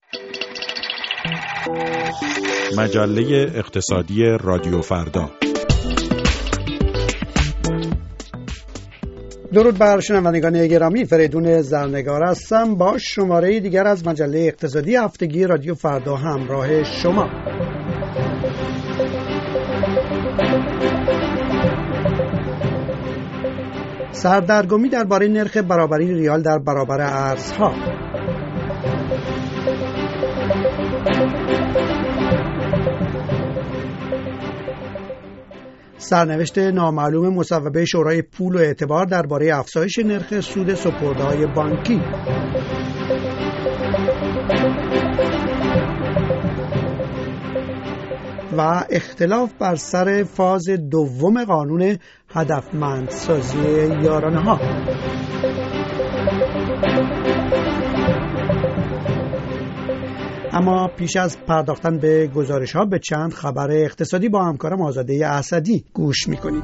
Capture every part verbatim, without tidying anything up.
مجله اقتصادی رادیو فردا. درود بر شنوندگان گرامی، فریدون زرنگار هستم با شماره دیگر از مجله اقتصادی هفتگی رادیو فردا همراه شما. سردرگمی درباره نرخ برابری ریال در برابر ارزها. سرنوشت نامعلوم مصوبه شورای پول و اعتبار درباره افزایش نرخ سود سپرده‌های بانکی. و اختلاف بر سر فاز دوم قانون هدفمندسازی یارانه‌ها. اما پیش از پرداختن به گزارش‌ها به چند خبر اقتصادی با همکارم آزاده اسدی گوش می‌کنید.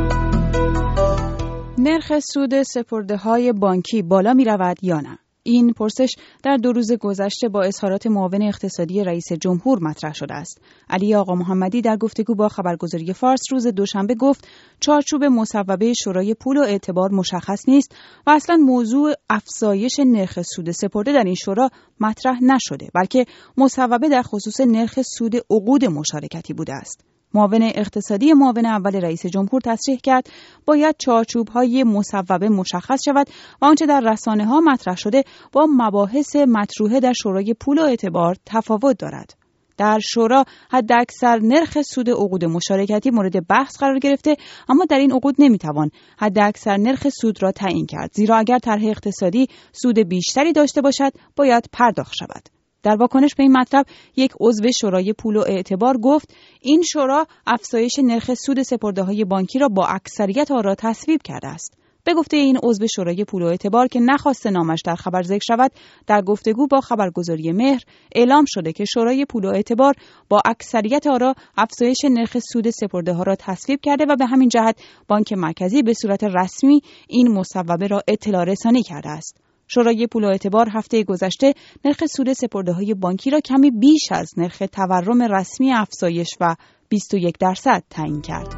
نرخ سود سپرده‌های بانکی بالا می‌رود یا نه؟ این پرسش در دو روز گذشته با اظهارات معاون اقتصادی رئیس جمهور مطرح شده است. علی آقا محمدی در گفتگو با خبرگزاری فارس روز دوشنبه گفت چارچوب مصوبه شورای پول و اعتبار مشخص نیست و اصلا موضوع افزایش نرخ سود سپرده در این شورا مطرح نشده، بلکه مصوبه در خصوص نرخ سود عقود مشارکتی بوده است. معاون اقتصادی معاون اول رئیس جمهور تصریح کرد باید چارچوب‌های مصوبه مشخص شود و آنچه در رسانه‌ها مطرح شده با مباحث مطروحه در شورای پول و اعتبار تفاوت دارد. در شورا حداکثر نرخ سود عقود مشارکتی مورد بحث قرار گرفته، اما در این عقود نمیتوان حداکثر نرخ سود را تعیین کرد، زیرا اگر طرح اقتصادی سود بیشتری داشته باشد باید پرداخت شود. در واکنش به این مطلب یک عضو شورای پول و اعتبار گفت این شورا افزایش نرخ سود سپرده‌های بانکی را با اکثریت آرا تصویب کرده است. به گفته این عضو شورای پول و اعتبار که نخواسته نامش در خبر ذکر شود، در گفتگو با خبرگزاری مهر اعلام شده که شورای پول و اعتبار با اکثریت آرا افزایش نرخ سود سپرده‌ها را تصویب کرده و به همین جهت بانک مرکزی به صورت رسمی این مصوبه را اطلاع رسانی کرده است. شورای پول و اعتبار هفته گذشته نرخ سود سپرده‌های بانکی را کمی بیش از نرخ تورم رسمی افزایش و بیست و یک درصد تعیین کرد.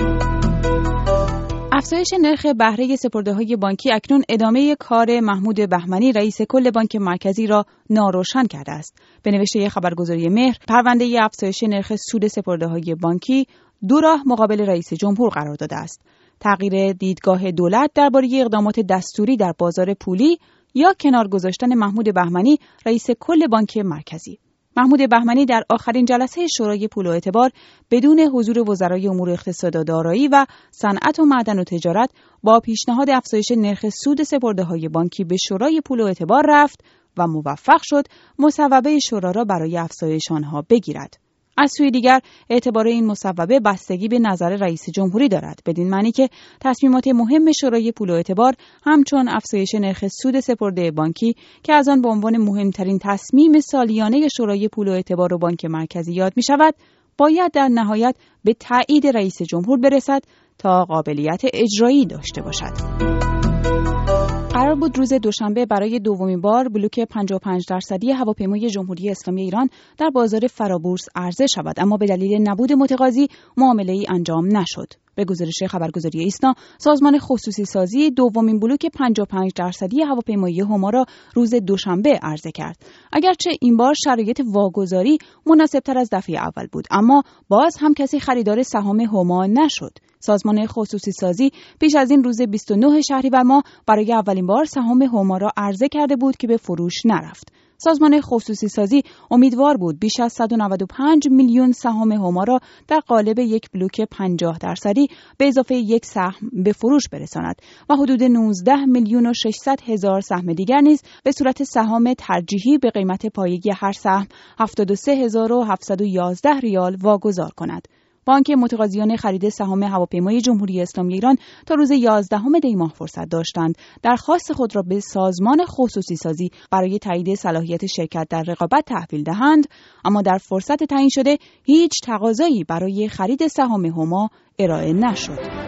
افزایش نرخ بهره سپرده‌های بانکی اکنون ادامه کار محمود بهمنی رئیس کل بانک مرکزی را ناروشن کرده است. به نوشته خبرگزاری مهر، پرونده افزایش نرخ سود سپرده‌های بانکی دو راه مقابل رئیس جمهور قرار داده است: تغییر دیدگاه دولت درباره اقدامات دستوری در بازار پولی یا کنار گذاشتن محمود بهمنی رئیس کل بانک مرکزی. محمود بهمنی در آخرین جلسه شورای پول و اعتبار بدون حضور وزرای امور اقتصاد و دارایی و صنعت و معدن و تجارت با پیشنهاد افزایش نرخ سود سپرده‌های بانکی به شورای پول و اعتبار رفت و موفق شد مصوبه شورا را برای افزایش آنها بگیرد. از سوی دیگر اعتبار این مصوبه بستگی به نظر رئیس جمهوری دارد، بدین معنی که تصمیمات مهم شورای پول و اعتبار همچون افزایش نرخ سود سپرده بانکی که از آن به عنوان مهمترین تصمیم سالیانه شورای پول و اعتبار و بانک مرکزی یاد می شود، باید در نهایت به تایید رئیس جمهور برسد تا قابلیت اجرایی داشته باشد. قرار بود روز دوشنبه برای دومین بار بلوک پنجاه و پنج درصدی هواپیمای جمهوری اسلامی ایران در بازار فرابورس عرضه شود، اما به دلیل نبود متقاضی معامله‌ای انجام نشد. به گزارش خبرگزاری ایسنا، سازمان خصوصی سازی دومین بلوک پنجاه و پنج درصدی هواپیمایی هما را روز دوشنبه عرضه کرد. اگرچه این بار شرایط واگذاری مناسب‌تر از دفعه اول بود، اما باز هم کسی خریدار سهام هما نشد. سازمان خصوصی سازی پیش از این روز بیست و نه شهریور ماه برای اولین بار سهام هما را عرضه کرده بود که به فروش نرفت. سازمان خصوصی سازی امیدوار بود بیش از صد و نود و پنج میلیون سهام هما را در قالب یک بلوک پنجاه درصدی به اضافه یک سهم به فروش برساند و حدود نوزده میلیون و ششصد هزار سهم دیگر نیز به صورت سهام ترجیحی به قیمت پایگی هر سهم هفتاد و سه هزار و هفتصد و یازده ریال واگذار کند. بانک متقاضیان خرید سهام هواپیمای جمهوری اسلامی ایران تا روز یازدهم دی ماه فرصت داشتند درخواست خود را به سازمان خصوصی سازی برای تایید صلاحیت شرکت در رقابت تحویل دهند، اما در فرصت تعیین شده هیچ تقاضایی برای خرید سهام هما ارائه نشد.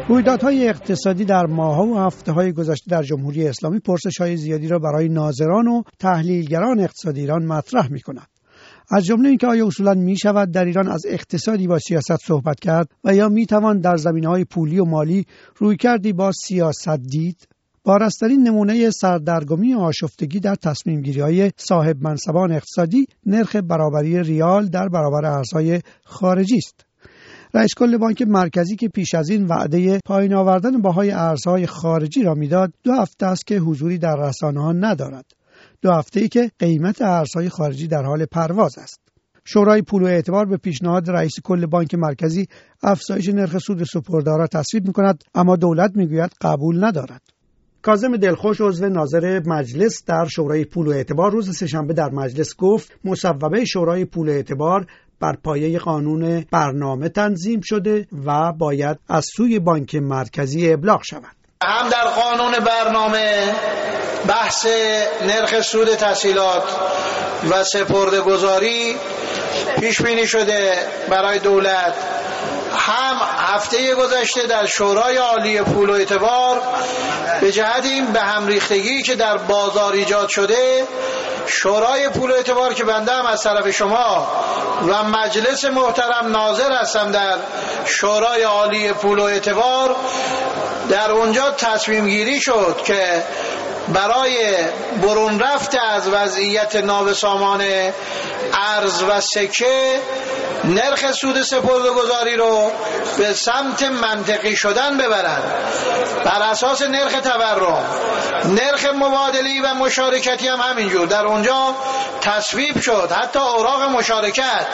رویدادهای اقتصادی در ماه‌ها و هفته‌های گذشته در جمهوری اسلامی پرسش‌های زیادی را برای ناظران و تحلیلگران اقتصادی ایران مطرح می‌کند. از جمله اینکه آیا اصولاً می‌شود در ایران از اقتصادی با سیاست صحبت کرد و یا می‌توان در زمینه‌های پولی و مالی رویکردی با سیاست دید؟ بارزترین نمونه سردرگمی آشفتگی در تصمیم‌گیری‌های صاحب منصبان اقتصادی نرخ برابری ریال در برابر ارزهای خارجی است. رئیس کل بانک مرکزی که پیش از این وعده پایین آوردن بهای ارزهای خارجی را میداد، دو هفته است که حضوری در رسانه‌ها ندارد. دو هفته‌ای که قیمت ارزهای خارجی در حال پرواز است. شورای پول و اعتبار به پیشنهاد رئیس کل بانک مرکزی افزایش نرخ سود سپرده‌ها تصویب می‌کند، اما دولت می‌گوید قبول ندارد. کاظم دلخوش عضو ناظر مجلس در شورای پول و اعتبار روز سه‌شنبه در مجلس گفت مصوبه شورای پول و اعتبار بر پایه قانون برنامه تنظیم شده و باید از سوی بانک مرکزی ابلاغ شود. هم در قانون برنامه بحث نرخ سود تسهیلات و سپرده‌گذاری پیش بینی شده برای دولت، هم هفته گذشته در شورای عالی پول و اعتبار به جهت این به هم ریختگی که در بازار ایجاد شده، شورای پول و اعتبار که بنده هم از طرف شما و مجلس محترم ناظر هستم در شورای عالی پول و اعتبار، در اونجا تصمیم گیری شد که برای برون رفت از وضعیت نابسامان ارز و سکه نرخ سود سپرده‌گذاری رو به سمت منطقی شدن ببرن بر اساس نرخ تورم. نرخ مبادله‌ای و مشارکتی هم همینجور در اونجا تصویب شد. حتی اوراق مشارکت،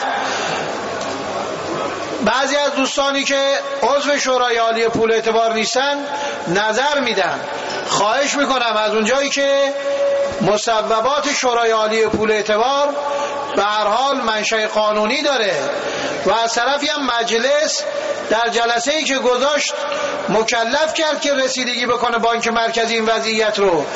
بعضی از دوستانی که عضو شورای عالی پول اعتبار نیستن نظر میدن. خواهش میکنم از اونجایی که مصوبات شورای عالی پول اعتبار به هر حال منشأ قانونی داره و از طرفی هم مجلس در جلسه‌ای که گذاشت مکلف کرد که رسیدگی بکنه بانک مرکزی این وضعیت رو.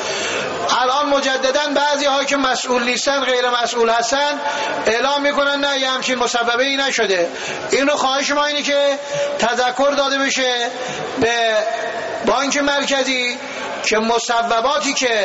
الان مجددا بعضی ها که مسئول نیستن، غیر مسئول هستن، اعلام میکنن نه یه همچین مصوبه ای نشده. اینو خواهش ما اینه که تذکر داده بشه به بانک مرکزی که مصوباتی که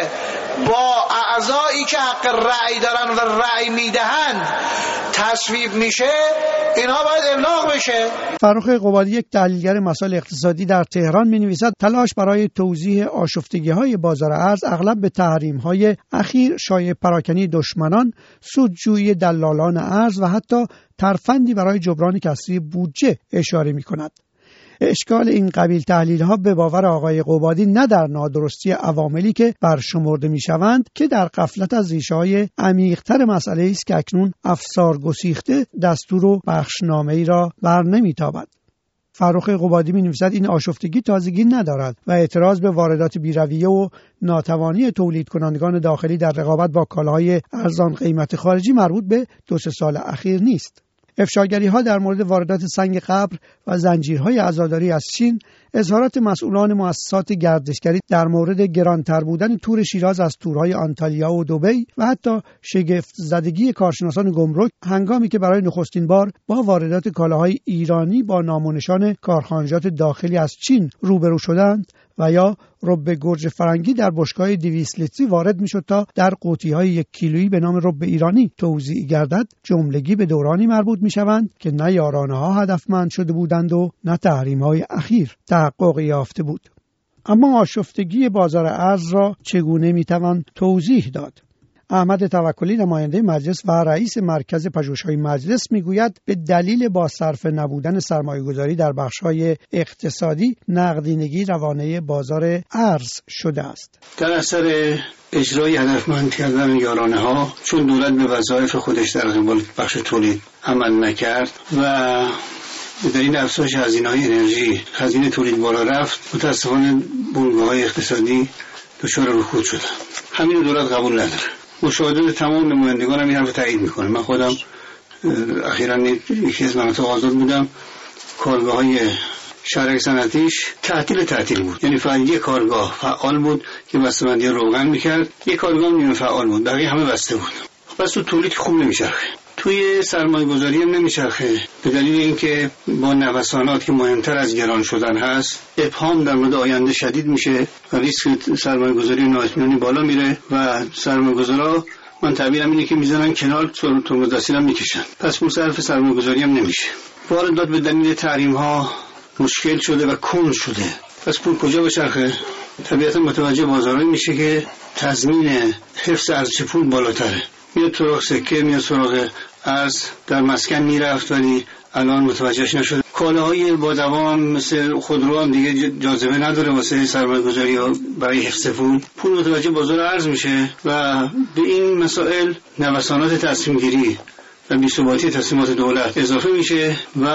با اعضایی که حق رأی دارن و رأی میدهن تصویب میشه، اینها باید ابلاغ بشه. فرخ قبادی، یک تحلیلگر مسائل اقتصادی در تهران، می‌نویسد تلاش برای توضیح آشفتگی‌های بازار ارز اغلب به تحریم‌های اخیر، شایع پراکنی دشمنان، سودجویی دلالان ارز و حتی ترفندی برای جبران کسری بودجه اشاره می‌کند. اشکال این قبیل تحلیل‌ها به باور آقای قبادی نه در نادرستی عواملی که برشمرده می‌شوند که در غفلت از ریشه‌های عمیق‌تر مسئله است که اکنون افسار گسیخته دستور و بخشنامه‌ای را بر نمی‌تابد. فرخ قبادی می‌نویسد این آشفتگی تازگی ندارد و اعتراض به واردات بی‌رویه و ناتوانی تولید کنندگان داخلی در رقابت با کالاهای ارزان قیمت خارجی مربوط به دو سه سال اخیر نیست. افشاگری‌ها در مورد واردات سنگ قبر و زنجیرهای عزاداری از چین، اظهارات مسئولان مؤسسات گردشگری در مورد گرانتر بودن تور شیراز از تورهای آنتالیا و دبی و حتی شگفت زدگی کارشناسان گمرک هنگامی که برای نخستین بار با واردات کالاهای ایرانی با نام و نشان کارخانجات داخلی از چین روبرو شدند و یا رب گرج فرنگی در بشکه‌های دویست لیتری وارد می‌شد تا در قوطی‌های یک کیلویی به نام رب ایرانی توزیع گردد، جملگی به دورانی مربوط می‌شوند که نه یارانه‌ها هدفمند شده بودند و نه تحریم‌های اخیر تحقق یافته بود. اما آشفتگی بازار ارز را چگونه می‌توان توضیح داد؟ احمد توکلی، نماینده مجلس و رئیس مرکز پژوهش‌های مجلس، میگوید به دلیل با صرف نبودن سرمایه‌گذاری در بخش‌های اقتصادی، نقدینگی روانه بازار ارز شده است. در اثر اجرای هدفمند کردن یارانه‌ها، چون دولت به وظایف خودش در قبال بخش تولید عمل نکرد و در این افزایش هزینه‌های انرژی، هزینه تولید بالا رفت، متأسفانه بنگاه‌های اقتصادی دچار رکود شدن. همین دولت قبول نداره. مشاهدات تمام نمایندگان هم این حرف تایید میکنه. من خودم اخیراً یکی از مناطق آزاد بودم، کارگاه‌های شرکت صنعتیش تعطیل تعطیل بود. یعنی فقط یک کارگاه فعال بود که بسته‌بندی روغن میکرد، یک کارگاه نیمه فعال بود، بقیه همه بسته بود. بس تو تولید خوب نمیچرخه. توی سرمایه گذاری هم نمیچرخه، به دلیل اینکه با نوسانات که مهمتر از گران شدن هست ابهام در مورد آینده شدید میشه و ریسک سرمایه گذاری نااطمینانی بالا میره و سرمایه گذارا من تعبیرم اینه که میزنن کنار ترمز دستی هم میکشن، پس پول صرف سرمایه گذاری هم نمیشه. واردات به دلیل تحریم ها مشکل شده و کند شده، پس پول کجا بچرخه؟ طبیعتا متوجه بازارهایی میشه که تضمین حفظ ارزش پول بالاتره، میاد سراغ سکه، میاد سراغ ارز، در مسکن میرفت ولی الان متوجهش نشده. کالاهای با دوام مثل خودرو هم دیگه جاذبه نداره واسه سرمایه گذاری ها برای حفظ پول. پول متوجه بازار ارز میشه و به این مسائل نوسانات تصمیم گیری و بی‌ثباتی تصمیمات دولت اضافه میشه و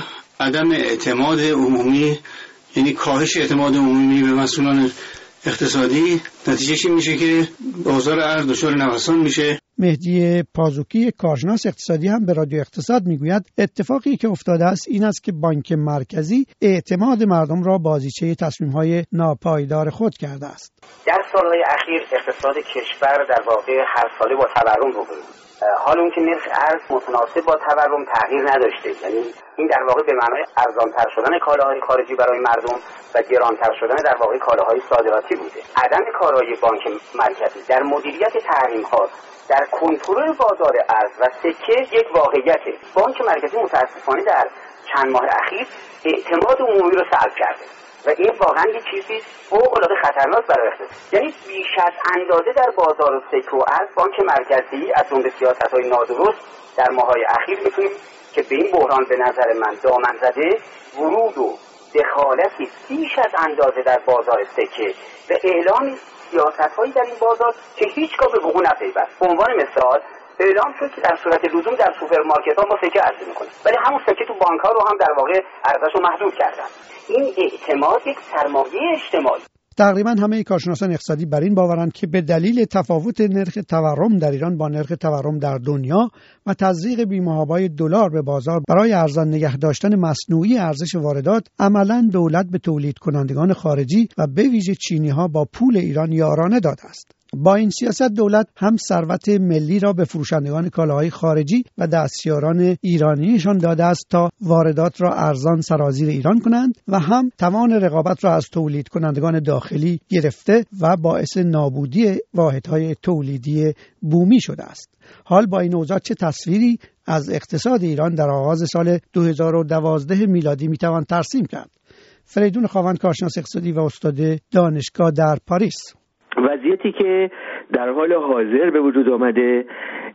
عدم اعتماد عمومی، یعنی کاهش اعتماد عمومی به مسئولان اقتصادی، نتیجهش این میشه که بازار ارز دچار نوسان میشه. مهدی پازوکی کارشناس اقتصادی هم به رادیو اقتصاد میگوید اتفاقی که افتاده است این است که بانک مرکزی اعتماد مردم را بازیچه تصمیم‌های ناپایدار خود کرده است. در سالهای اخیر اقتصاد کشور در واقع هر ساله با تورم روبرو بود. حال اون که نرخ ارز متناسب با تورم تغییر نداشته، یعنی این در واقع به معنای ارزان‌تر شدن کالاهای خارجی برای مردم و گرانتر شدن در واقع کالاهای صادراتی بوده. عدم کارایی بانک مرکزی در مدیریت تحریم‌ها، در کنترل بازار ارز و سکه یک واقعیته. بانک مرکزی متاسفانه در چند ماه اخیر اعتماد عمومی رو سلب کرده و این واقعا یک چیزی فوق‌العاده خطرناک برای اقتصاد. یعنی بیش از اندازه در بازار سکه و ارز بانک مرکزی از جمله سیاست‌های نادرست در ماه‌های اخیر می‌تونیم که به این بحران به نظر من دامن زده، ورود و دخالتی بیش از اندازه در بازار سکه و اعلام سیاست‌هایی در این بازار که هیچگاه به وقوع نپیوست. به عنوان مثال اعلام شد که در صورت لزوم در سوپرمارکت‌ها ما سکه عرضه می‌کنیم، ولی همون سکه تو بانک‌ها رو هم در واقع ارزش رو محدود کردن. این اعتماد یک سرمایه اجتماعی. تقریبا همه کارشناسان اقتصادی بر این باورند که به دلیل تفاوت نرخ تورم در ایران با نرخ تورم در دنیا و تزریق بی‌محابای دلار به بازار برای ارزان نگه داشتن مصنوعی ارزش واردات، عملاً دولت به تولید کنندگان خارجی و به ویژه چینی‌ها با پول ایران یارانه داده است. با این سیاست دولت هم ثروت ملی را به فروشندگان کالاهای خارجی و دستیاران ایرانیشان داده است تا واردات را ارزان سرازیر ایران کنند و هم توان رقابت را از تولید کنندگان داخلی گرفته و باعث نابودی واحدهای تولیدی بومی شده است. حال با این اوضاع چه تصویری از اقتصاد ایران در آغاز سال دو هزار و دوازده میلادی میتوان ترسیم کرد؟ فریدون خاوند کارشناس اقتصادی و استاد دانشگاه در پاریس: وضعیتی که در حال حاضر به وجود آمده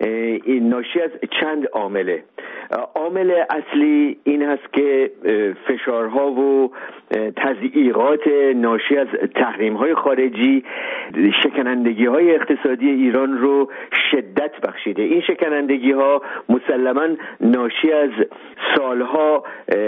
این ناشی از چند عامله. عامل اصلی این هست که فشارها و تضییقات ناشی از تحریم‌های خارجی شکنندگی‌های اقتصادی ایران رو شدت بخشیده. این شکنندگی‌ها مسلماً ناشی از سالها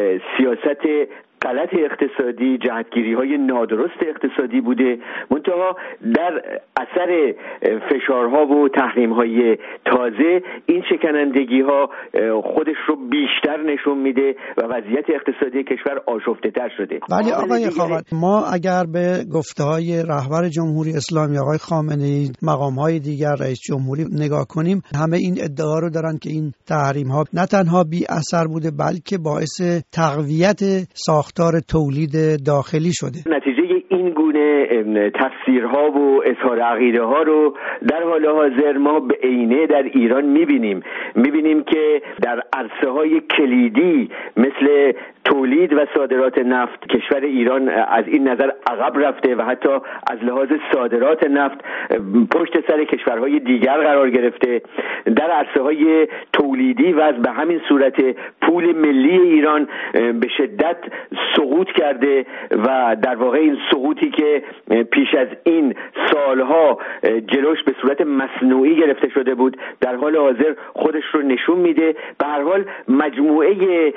سیاست غلط اقتصادی، جهتگیری‌های نادرست اقتصادی بوده، منتها در اثر فشارها و تحریم‌های تازه این شکنندگی‌ها خودش رو بیشتر نشون میده و وضعیت اقتصادی کشور آشفته‌تر شده. ولی آقای خاوند، ما اگر به گفته‌های رهبر جمهوری اسلامی آقای خامنه‌ای، مقام‌های دیگر، رئیس جمهوری نگاه کنیم، همه این ادعا رو دارن که این تحریم‌ها نه تنها بی اثر بوده بلکه باعث تقویت ساخت ساختار تولید داخلی شده. نتیجه این گونه تفسیرها و اظهار عقیده ها رو در حال حاضر ما به عینه در ایران میبینیم. میبینیم که در عرصه های کلیدی مثل تولید و صادرات نفت کشور ایران از این نظر عقب رفته و حتی از لحاظ صادرات نفت پشت سر کشورهای دیگر قرار گرفته. در عرصه های تولیدی و به همین صورت پول ملی ایران به شدت سقوط کرده و در واقع این سقوطی که پیش از این سالها جلوش به صورت مصنوعی گرفته شده بود در حال حاضر خودش رو نشون میده. به هر حال مجموعه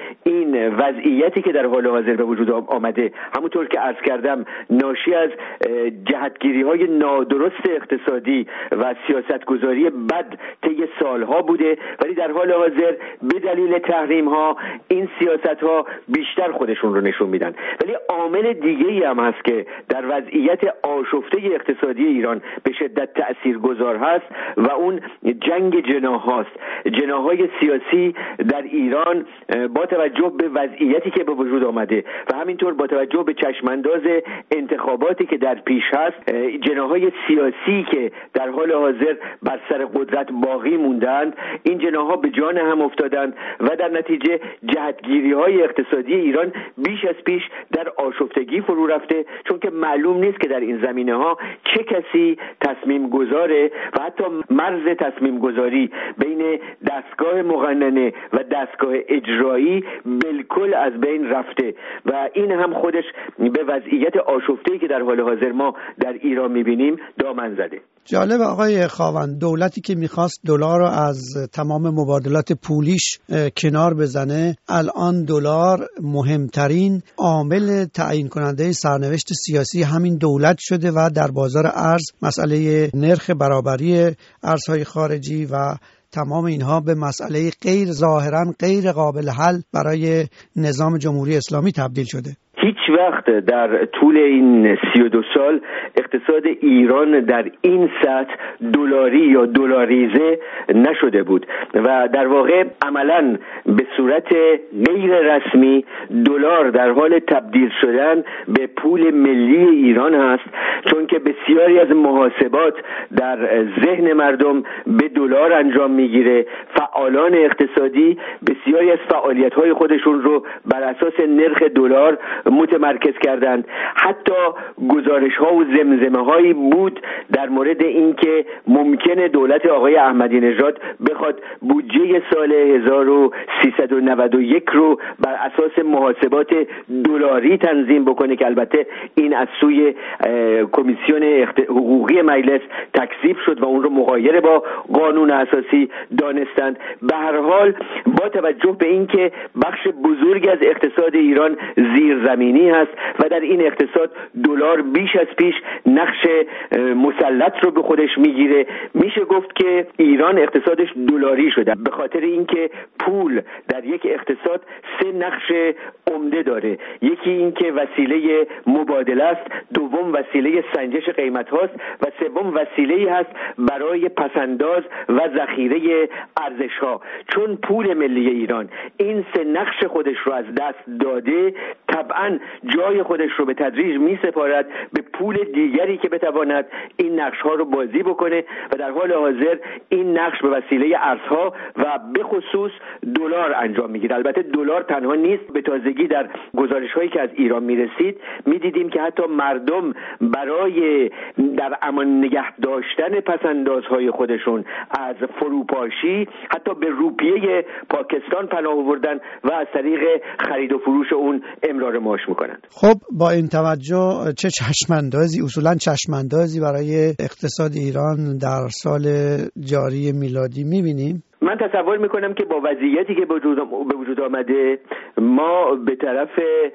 این وضعیتی که در حال حاضر به وجود آمده همونطور که عرض کردم ناشی از جهتگیری‌های نادرست اقتصادی و سیاستگذاری بد طی سالها بوده، ولی در حال حاضر به دلیل تحریم‌ها این سیاست‌ها بیشتر خودشون رو نشون میدن. ولی عامل دیگه‌ای هم هست که در وضع وضعیت آشفته اقتصادی ایران به شدت تأثیرگذار هست و اون جنگ جناح هاست. جناح‌های سیاسی در ایران با توجه به وضعیتی که به وجود آمده و همینطور با توجه به چشمانداز انتخاباتی که در پیش هست، جناح‌های سیاسی که در حال حاضر بر سر قدرت باقی موندند، این جناح‌ها به جان هم افتادند و در نتیجه جهتگیری‌های اقتصادی ایران بیش از پیش در آشفتگی فرو رفته، چون که معلوم نیست که در این زمینه‌ها چه کسی تصمیم گذاره و حتی مرز تصمیم گذاری بین دستگاه مقننه و دستگاه اجرایی بالکل از بین رفته و این هم خودش به وضعیت آشفته‌ای که در حال حاضر ما در ایران می‌بینیم دامن زده. جالب آقای خاوند، دولتی که میخواست دلار رو از تمام مبادلات پولیش کنار بزنه، الان دلار مهمترین عامل تعیین کننده سرنوشت سیاسی همین دولت شده و در بازار ارز مسئله نرخ برابری ارزهای خارجی و تمام اینها به مسئله غیر ظاهراً غیر قابل حل برای نظام جمهوری اسلامی تبدیل شده. هیچ وقت در طول این سی و دو سال اقتصاد ایران در این سطح دلاری یا دلاریزه نشده بود و در واقع عملاً به صورت غیر رسمی دلار در حال تبدیل شدن به پول ملی ایران هست، چون که بسیاری از محاسبات در ذهن مردم به دلار انجام میگیره. فعالان اقتصادی بسیاری از فعالیت‌های خودشون رو بر اساس نرخ دلار متمرکز کردند. حتی گزارش‌ها و زمزمه‌هایی بود در مورد اینکه ممکنه دولت آقای احمدی نژاد بخواد بودجه سال هزار و سیصد و نود و یک رو بر اساس محاسبات دلاری تنظیم بکنه که البته این از سوی کمیسیون حقوقی مجلس تکذیب شد و اون رو مغایر با قانون اساسی دانستند. به هر حال با توجه به اینکه بخش بزرگی از اقتصاد ایران زیرزمینی هست و در این اقتصاد دلار بیش از پیش نقش مسلط رو به خودش میگیره، میشه گفت که ایران اقتصادش دلاری شده به خاطر اینکه پول در یک اقتصاد سه نقش عمده داره. یکی اینکه وسیله مبادله است، دوم وسیله سنجش قیمت هاست و سوم وسیله‌ای هست برای پسنداز و ذخیره ارزش ها. چون پول ملی ایران این سه نقش خودش رو از دست داده، طبعا جای خودش رو به تدریج می سپارد به پول دیگری که بتواند این نقش ها رو بازی بکنه و در حال حاضر این نقش به وسیله ارزها و به خصوص دلار انجام میگیره. البته دلار تنها نیست، به تازگی در گزارش هایی که از ایران میرسید میدیدیم که حتی مردم برای در امان نگه داشتن پسندازهای خودشون از فروپاشی حتی به روپیه پاکستان پناه آوردن و از طریق خرید و فروش اون امرار معاش میکنند. خب با این توجه چه چشماندازی اصولا چشماندازی برای اقتصاد ایران در سال جاری میلادی میبینیم؟ من تصور میکنم که با وضعیتی که به وجود آمده ما به طرف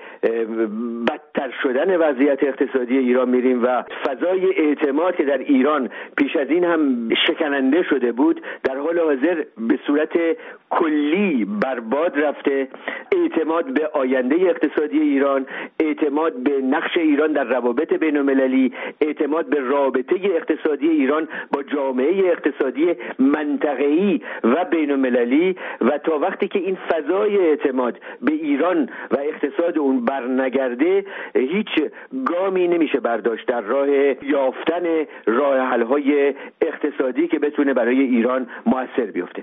بدتر شدن وضعیت اقتصادی ایران میریم و فضای اعتماد که در ایران پیش از این هم شکننده شده بود در حال حاضر به صورت کلی برباد رفته. اعتماد به آینده اقتصادی ایران، اعتماد به نقش ایران در روابط بین المللی، اعتماد به رابطه اقتصادی ایران با جامعه اقتصادی منطقه‌ای و بین المللی و تا وقتی که این فضای اعتماد به ایران و اقتصاد اون برنگرده هیچ گامی نمیشه برداشت در راه یافتن راه حل‌های اقتصادی که بتونه برای ایران مؤثر بیفته.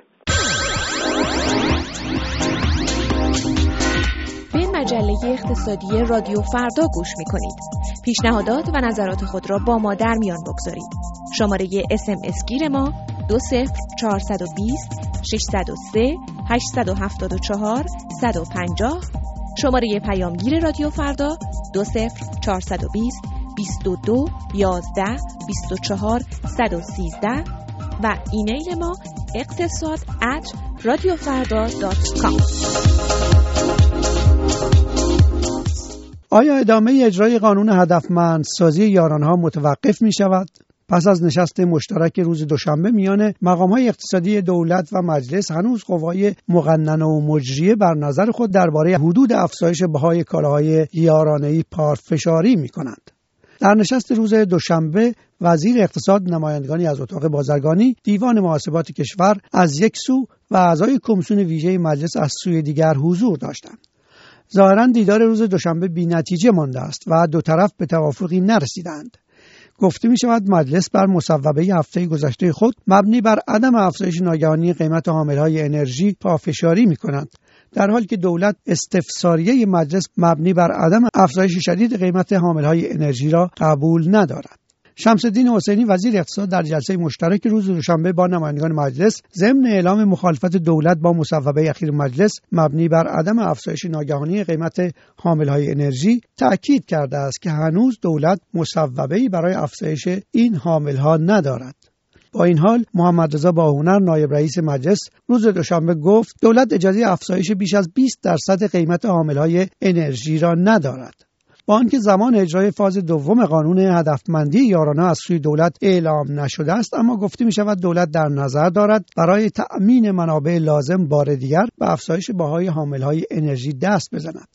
به مجله اقتصادی رادیو فردا گوش میکنید. پیشنهادات و نظرات خود را با ما در میان بگذارید. شماره اس ام اس گیر ما دو صفر چهارصد و بیست ششصد و سه هشتصد و هفتاد و چهار صد و پنجاه، شماره پیامگیر رادیو فردا دو صفر چهارصد و بیست بیست و دو یازده بیست و چهار صد و سیزده و ایمیل ما اقتصاد ات رادیو فردا دات کام. آیا ادامه اجرای قانون هدفمندسازی یارانه‌ها متوقف می شود؟ پس از نشست مشترک روز دوشنبه میان مقام‌های اقتصادی دولت و مجلس، هنوز قوای مقننه و مجریه بر نظر خود درباره حدود افزایش بهای کالاهای یارانه‌ای پافشاری می‌کنند. در نشست روز دوشنبه وزیر اقتصاد، نمایندگانی از اتاق بازرگانی، دیوان محاسبات کشور از یک سو و اعضای کمیسیون ویژه مجلس از سوی دیگر حضور داشتند. ظاهراً دیدار روز دوشنبه بی‌نتیجه مانده است و دو طرف به توافقی نرسیدند. گفته می شود مجلس بر مصوبه هفته گذشته خود مبنی بر عدم افزایش ناگهانی قیمت حاملهای انرژی پافشاری می کند، در حالی که دولت استفساریه مجلس مبنی بر عدم افزایش شدید قیمت حاملهای انرژی را قبول ندارد. شمس الدین حسینی وزیر اقتصاد در جلسه مشترک روز دوشنبه با نمایندگان مجلس ضمن اعلام مخالفت دولت با مصوبه اخیر مجلس مبنی بر عدم افزایش ناگهانی قیمت حاملهای انرژی تأکید کرده است که هنوز دولت مصوبه‌ای برای افزایش این حاملها ندارد. با این حال محمد رضا باهنر نایب رئیس مجلس روز دوشنبه گفت دولت اجازه افزایش بیش از بیست درصد قیمت حاملهای انرژی را ندارد. با آنکه زمان اجرای فاز دوم قانون هدفمندی یارانه از سوی دولت اعلام نشده است، اما گفته می شود دولت در نظر دارد برای تأمین منابع لازم بار دیگر به افزایش بهای حاملهای انرژی دست بزند.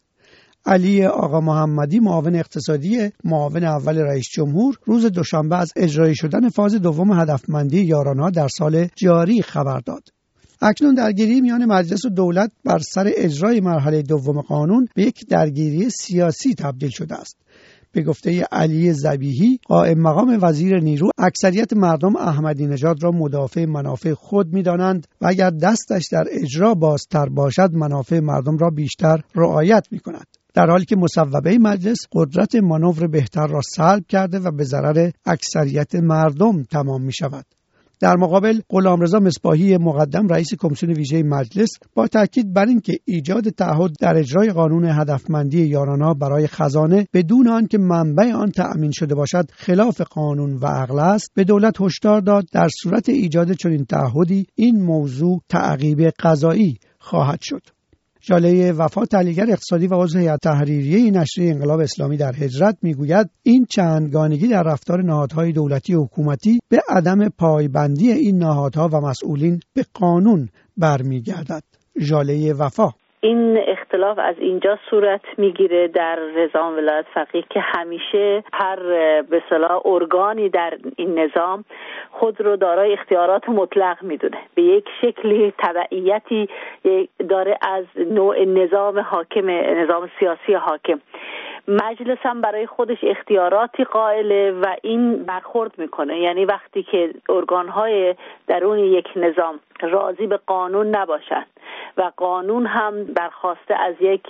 علی آقا محمدی معاون اقتصادی معاون اول رئیس جمهور روز دوشنبه از اجرای شدن فاز دوم هدفمندی یارانه در سال جاری خبر داد. اکنون درگیری میان مجلس و دولت بر سر اجرای مرحله دوم قانون به یک درگیری سیاسی تبدیل شده است. به گفته علی ذبیحی قائم مقام وزیر نیرو، اکثریت مردم احمدی نژاد را مدافع منافع خود می‌دانند و اگر دستش در اجرا بازتر باشد منافع مردم را بیشتر رعایت می‌کند، در حالی که مصوبه مجلس قدرت مانور بهتر را سلب کرده و به ضرر اکثریت مردم تمام می‌شود. در مقابل غلامرضا مصباحی مقدم رئیس کمیسیون ویژه مجلس با تاکید بر اینکه ایجاد تعهد در اجرای قانون هدفمندی یارانه برای خزانه بدون آنکه منبع آن تأمین شده باشد خلاف قانون و عقل است، به دولت هشدار داد در صورت ایجاد چنین تعهدی این موضوع تعقیب قضایی خواهد شد. ژاله وفا، تحلیلگر اقتصادی و عضو هیئت تحریریه نشریه انقلاب اسلامی در هجرت، میگوید این چندگانگی در رفتار نهادهای دولتی و حکومتی به عدم پایبندی این نهادها و مسئولین به قانون برمیگردد. ژاله وفا: این اختلاف از اینجا صورت میگیره در نظام ولایت فقیه که همیشه هر به اصطلاح ارگانی در این نظام خود رو دارای اختیارات مطلق میدونه، به یک شکلی تبعیتی داره از نوع نظام حاکم، نظام سیاسی حاکم. مجلس هم برای خودش اختیاراتی قائله و این برخورد میکنه، یعنی وقتی که ارگانهای درون یک نظام راضی به قانون نباشند و قانون هم برخواسته از یک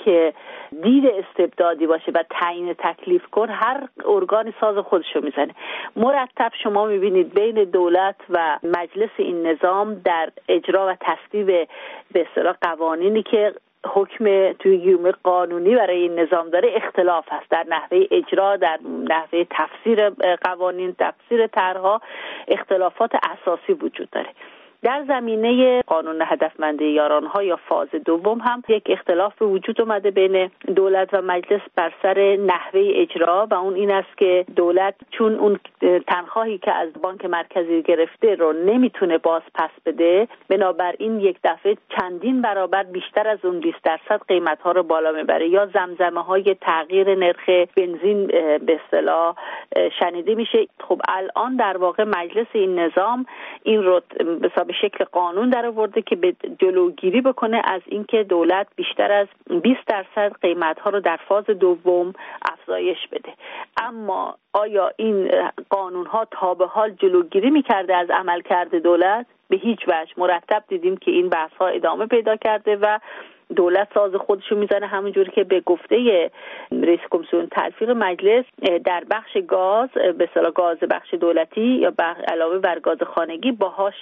دید استبدادی باشه و تعیین تکلیف کن، هر ارگانی ساز خودشو میزنه. مرتب شما میبینید بین دولت و مجلس این نظام در اجرا و تصویب به اصطلاح قوانینی که حکم توی گیوم قانونی برای این نظام داره اختلاف هست، در نحوه اجرا، در نحوه تفسیر قوانین، تفسیر طرح‌ها اختلافات اساسی وجود داره. در زمینه قانون هدفمندی یارانه‌ها یا فاز دوم هم یک اختلاف به وجود اومده بین دولت و مجلس بر سر نحوه اجرا و اون این است که دولت چون اون تنخواهی که از بانک مرکزی گرفته رو نمیتونه باز پس بده، بنابراین یک دفعه چندین برابر بیشتر از اون بیست درصد قیمت‌ها رو بالا میبره. یا زمزمه‌های تغییر نرخ بنزین به اصطلاح شنیده میشه. خب الان در واقع مجلس این نظام این رو به شکل قانون در آورده که به جلوگیری بکنه از اینکه دولت بیشتر از بیست درصد قیمت‌ها رو در فاز دوم افزایش بده. اما آیا این قانون‌ها تا به حال جلوگیری می‌کرده از عملکرد دولت؟ به هیچ وجه. مرتب دیدیم که این بحث‌ها ادامه پیدا کرده و دولت ساز خودشو میزنه، همونجوری که به گفته رئیس کمیسیون تلفیق مجلس در بخش گاز، به اصطلاح گاز بخش دولتی یا علاوه بر گاز خانگی باهاش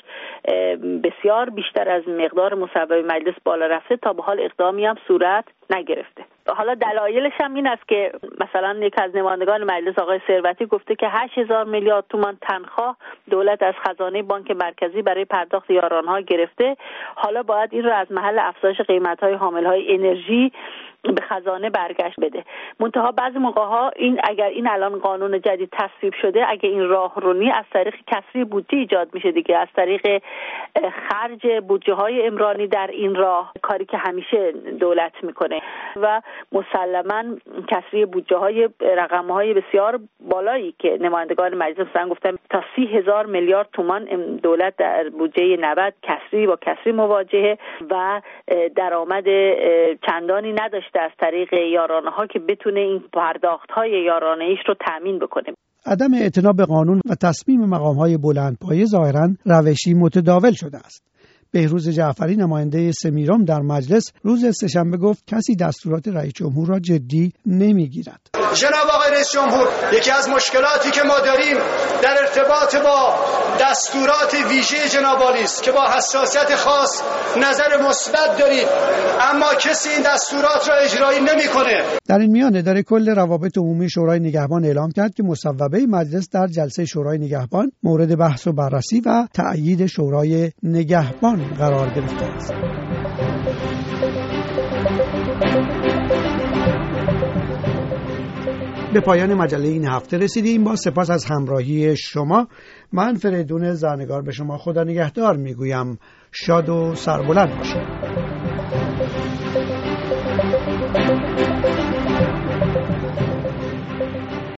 بسیار بیشتر از مقدار مصوبه مجلس بالا رفته، تا به حال اقدامی هم صورت نگرفته. حالا دلایلش هم این است که مثلا یک از نمایندگان مجلس آقای ثروتی گفته که هشت هزار میلیارد تومان تنخواه دولت از خزانه بانک مرکزی برای پرداخت یارانه‌ها گرفته، حالا باید این رو از محل افزایش قیمت‌های حامل‌های انرژی به خزانه برگشت بده. منتها بعضی موقع ها این اگر این الان قانون جدید تصویب شده، اگه این راهرونی از طریق کسری بودجه ایجاد میشه دیگه، از طریق خرج بودجه های عمرانی در این راه، کاری که همیشه دولت میکنه و مسلما کسری بودجه های رقم های بسیار بالایی که نمایندگان مجلس مثلا گفتن تا سی هزار میلیارد تومان دولت در بودجه نود کسری با کسری مواجهه و درآمد چندانی نداشته از طریق یارانه ها که بتونه این پرداخت های یارانه ایش رو تامین بکنه. عدم اعتنا به قانون و تصمیم مقام های بلندپایه ظاهراً روشی متداول شده است. بهروز جعفری نماینده سمیرام در مجلس روز سه‌شنبه گفت کسی دستورات رئیس جمهور را جدی نمیگیرد. جناب آقای رئیس جمهور، یکی از مشکلاتی که ما داریم در ارتباط با دستورات ویژه جناب عالی است که با حساسیت خاص نظر مثبت داریم، اما کسی این دستورات را اجرایی نمیکنه. در این میان اداره کل روابط عمومی شورای نگهبان اعلام کرد که مصوبه مجلس در جلسه شورای نگهبان مورد بحث و بررسی و تأیید شورای نگهبان قرار گرفته است. به پایان مجله این هفته رسیدیم. با سپاس از همراهی شما. من فریدون زرنگار به شما خدا نگهدار میگویم. شاد و سربلند باشید.